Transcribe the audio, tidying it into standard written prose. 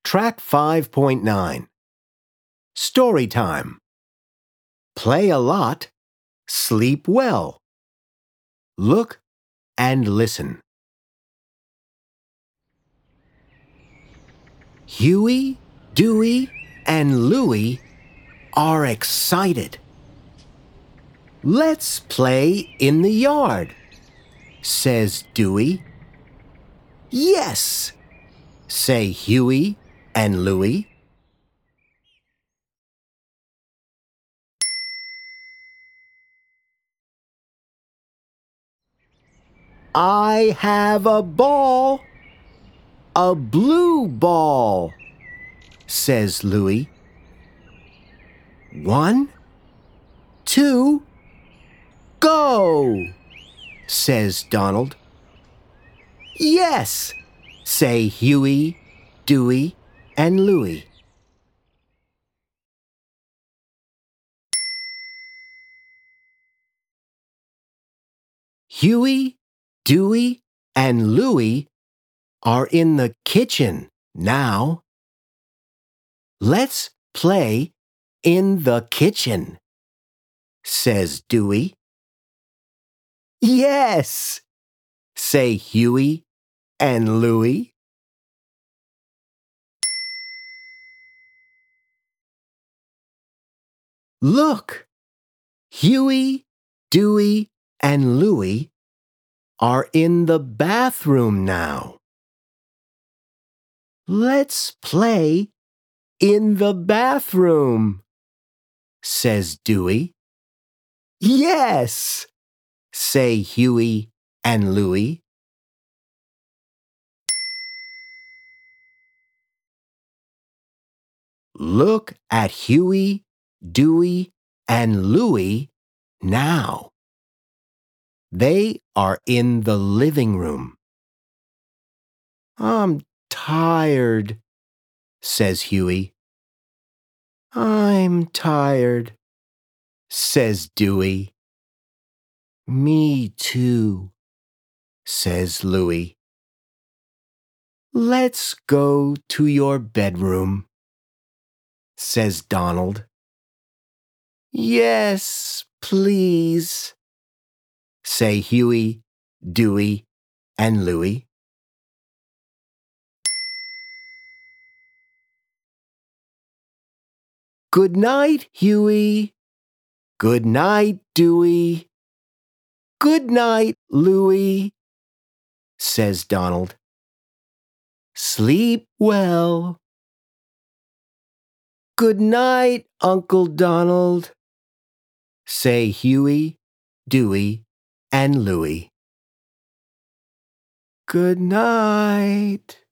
Track 5.9. Story time. Play a lot, sleep well. Look and listen. Huey, Dewey, and Louie are excited. Let's play in the yard, says Dewey. Yes, say Huey and Louie. I have a ball, a blue ball, says Louie. 1, 2, go, says Donald. Yes, say Huey, Dewey, and Louie. Huey, Dewey, and Louie are in the kitchen now. Let's play in the kitchen, says Dewey. Yes, say Huey and Louie. Look, Huey, Dewey, and Louie are in the bathroom now. Let's play in the bathroom, says Dewey. Yes, say Huey and Louie. Look at Huey, Dewey, and Louie now. They are in the living room. I'm tired, says Huey. I'm tired, says Dewey. Me too, says Louie. Let's go to your bedroom, says Donald. Yes, please, say Huey, Dewey, and Louie. Good night, Huey. Good night, Dewey. Good night, Louie, says Donald. Sleep well. Good night, Uncle Donald, say Huey, Dewey, and Louie. Good night.